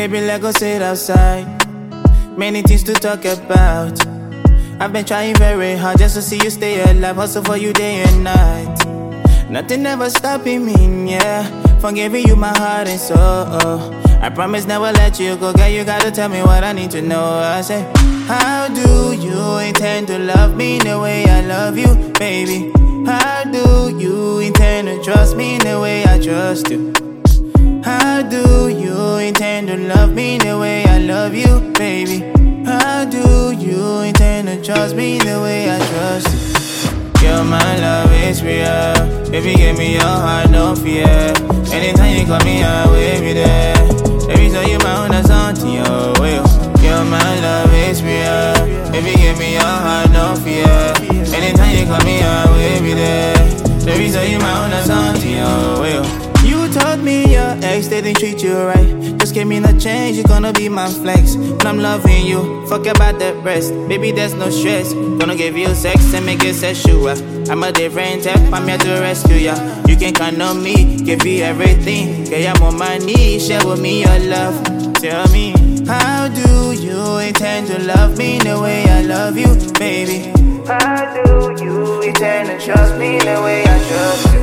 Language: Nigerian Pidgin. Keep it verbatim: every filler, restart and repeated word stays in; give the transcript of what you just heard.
Baby, let's go sit outside. Many things to talk about. I've been trying very hard just to see you stay alive. Hustle for you day and night. Nothing ever stopping me, yeah. From giving you my heart and soul. I promise never let you go. Girl, you gotta tell me what I need to know. I say, how do you intend to love me the way I love you, baby? How do you intend to trust me the way I trust you? How do you intend to love me the way I love you, baby? How do you intend to trust me the way I trust you? Girl, my love is real. Baby, give me your heart, no fear. Anytime you call me, I will be there. Baby, so you my own, that's on to your will. Girl, my love is real. Baby, give me your heart, no fear. Anytime you call me, I will be there. Baby, so you my own, that's on to your will. You told me your ex didn't treat you right. Just give me no change, you're gonna be my flex. When I'm loving you, fuck about the rest. Baby, there's no stress. Gonna give you sex and make it sexual. I'm a different type, I'm here to rescue ya. You can count on me, give you everything. Girl, I'm on my knees, share with me your love. Tell me, how do you intend to love me the way I love you, baby? How do you intend to trust me the way I trust you?